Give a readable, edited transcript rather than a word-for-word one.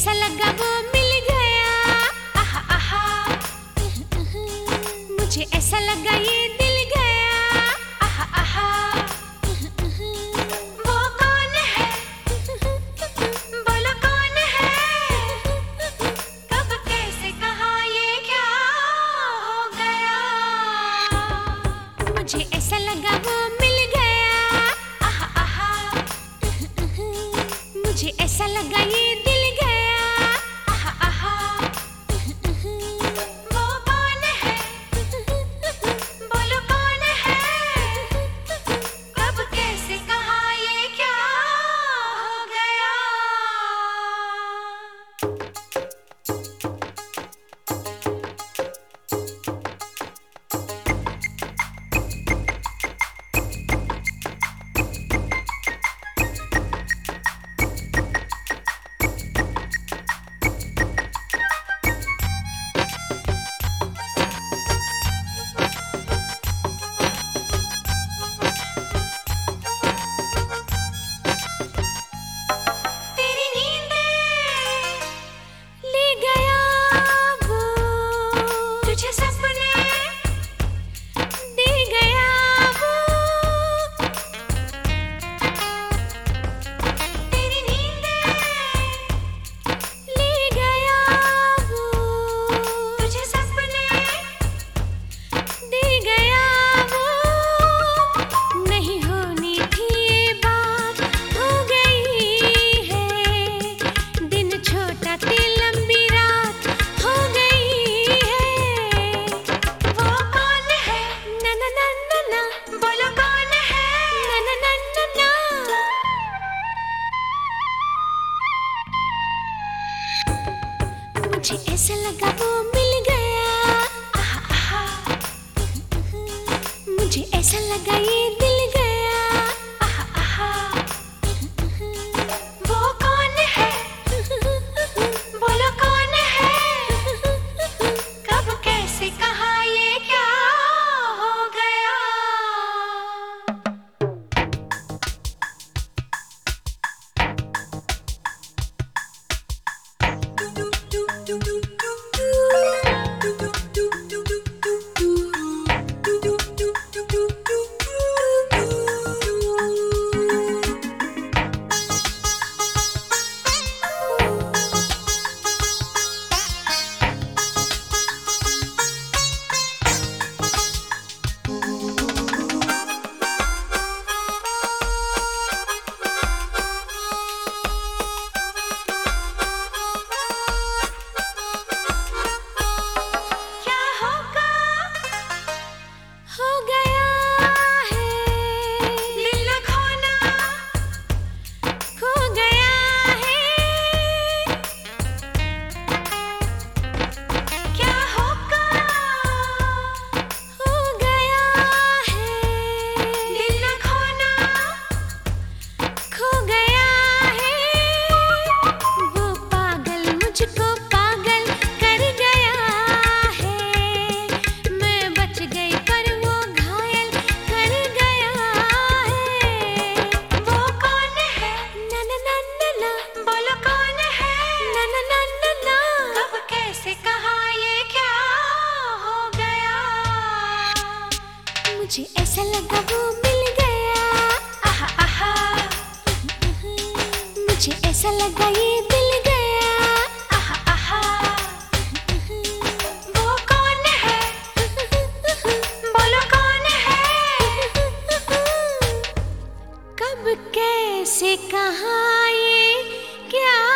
ऐसा लगा वो मिल गया, आहा आहा। मुझे ऐसा लगा ये दिल गया, आहा आहा। वो कौन है, बोलो कौन है, कब कैसे कहा ये क्या हो गया। मुझे ऐसा लगा वो मिल गया, आहा आहा। मुझे ऐसा लगा ये दिल गया, आहा आहा। वो कौन है, बोलो कौन है, कब कैसे कहा ये क्या हो गया। तेरी नींदें ले गया वो, तुझे सपने दे गया वो। तेरी नींदें ले गया वो, तुझे सपने दे गया वो। नहीं होनी थी ये बात, हो गई है। दिन छोटा थी लंबी रात, हो गई है। वो कौन है, ना ना ना ना ना, बोलो कौन है, ना ना ना ना ना। मुझे ऐसा लगा वो मिल गया, आहा आहा। मुझे ऐसा लगा ये दिल गया, आहा आहा। वो कौन है, बोलो कौन है, कब कैसे कहा ये क्या हो गया। क्या होगा, हो गया है। दिल न खोना, खो गया है। क्या होगा, हो गया है। दिल न खोना, खो गया है। वो पागल मुझको पागल कर गया है। मैं बच गई पर वो घायल कर गया है। वो कौन है, ना ना ना ना ना, बोलो कौन है, ना ना ना ना ना। कब कैसे कहा ये क्या हो गया। मुझे ऐसा लगा वो मिल गया, आहा आहा। मुझे ऐसा लगा ये दिल गया, आहा आहा। वो कौन है, बोलो कौन है, कब कैसे कहा ये क्या